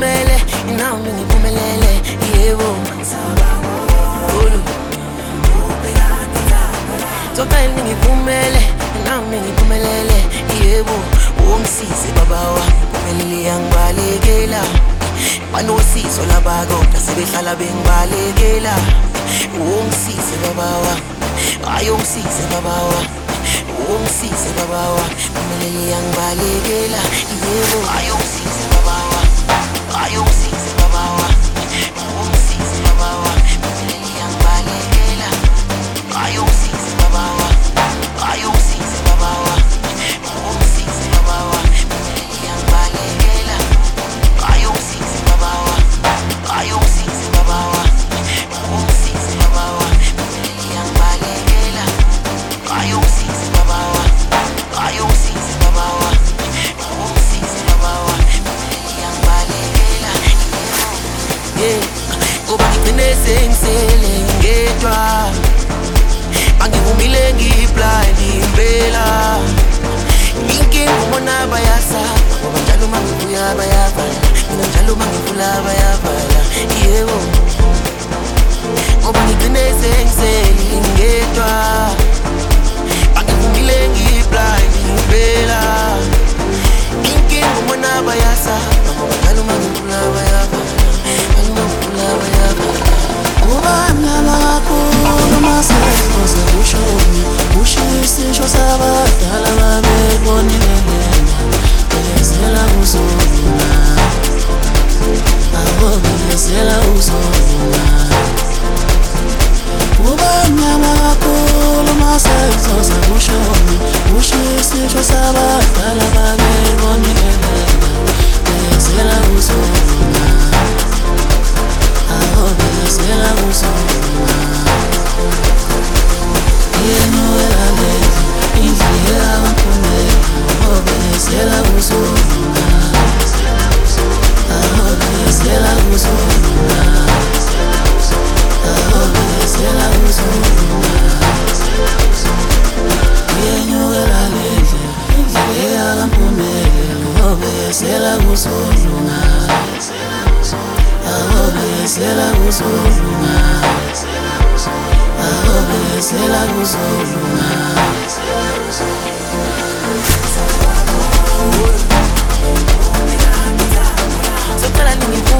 ngiphumele, nami ngiphumelele, yebo. Tokani ngiphumele, nami ngiphumelele, yebo. Ungisize baba wami, phumelele yangibalekela. Banosizo labako, sebehlala bengibalekela. Ungisize baba wami, hayi ungisize baba wami. Ungisize baba wami, phumelele yangibalekela, yebo. Hayi ungisize baba wami, hayi ungisize baba wami. Ungisize baba wami, phumelele yangibalekela. Hayi ungisize baba wami, hayi ungisize baba wami. Ungisize baba wami, phumelele yangibalekela. Hayi ungisize baba wami, hayi ungisize baba wami. Ungisize baba wami, phumelele yangibalekela. Hayi ungisize baba wami, hayi ungisize baba wami. Ungisize baba wami, phumelele yangibalekela. Yeah, ngoba ngigcine sengisele ngedwa. Angivumile ngiblind impela. Inkinga ubona bayasaba, ngoba njalo mangivuya bayavala. Mina njalo mangivula bayavala, yebo. Ngoba ngigcine sengisele ngedwa. Angivumile ngiblind impela. Inkinga ubona bayasaba, ngoba njalo mangivula bayavala. Njalo mangivula bayavala. Ubamnyama kakhulu masekoze kushoni, ushisisho sabadala babebonile lena, belezela uzolunga, abo belezela uzolunga. Ubamnyama kakhulu masekoze kushoni, ushisisho sabadala babebonile lena, belezela uzolunga, abo belezela uzolunga. Yenuela lezi, indlela wampumela, abo belezela uzolunga, abo belezela uzolunga, abo belezela uzolunga. Yenuela lezi, indlela wampumela, abo belezela uzolunga, abo belezela uzolunga, abo belezela uzolunga. Tokani ngiphumele.